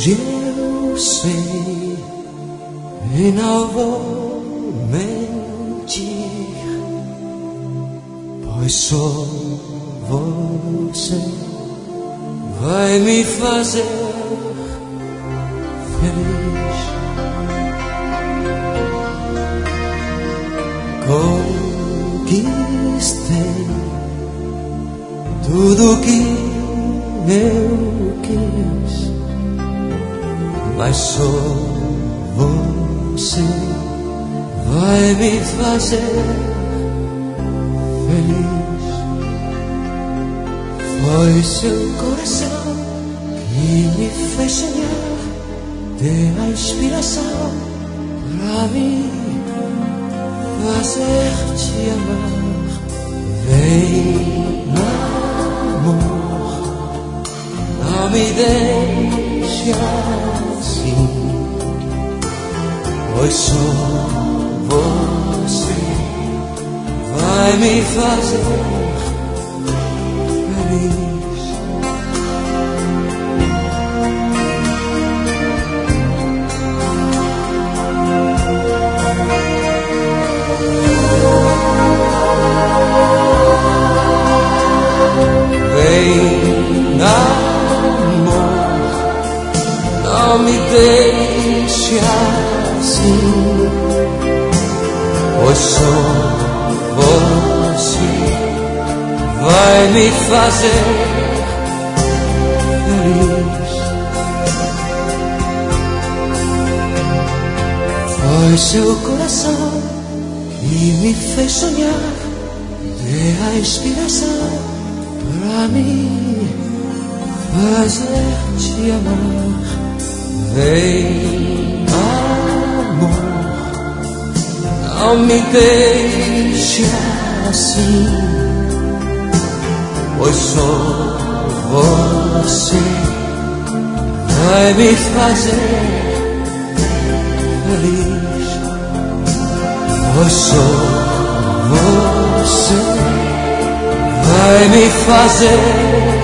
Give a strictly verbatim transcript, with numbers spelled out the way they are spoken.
eu sei e não vou mentir, pois só você vai me fazer feliz. Conquistei tudo que eu quis, mas só você vai me fazer feliz. Foi seu coração que me fez sonhar, deu a inspiração pra mim fazer te amar. Vem, amor, não me deixe assim, pois só você vai me fazer feliz. Vem, amor, não me deixe assim, pois só você vai me fazer feliz. Foi seu coração que me fez sonhar, deu a inspiração pra mim fazer te amar. Vem, amor, não me deixe assim, pois só você vai me fazer feliz. Pois só você vai me fazer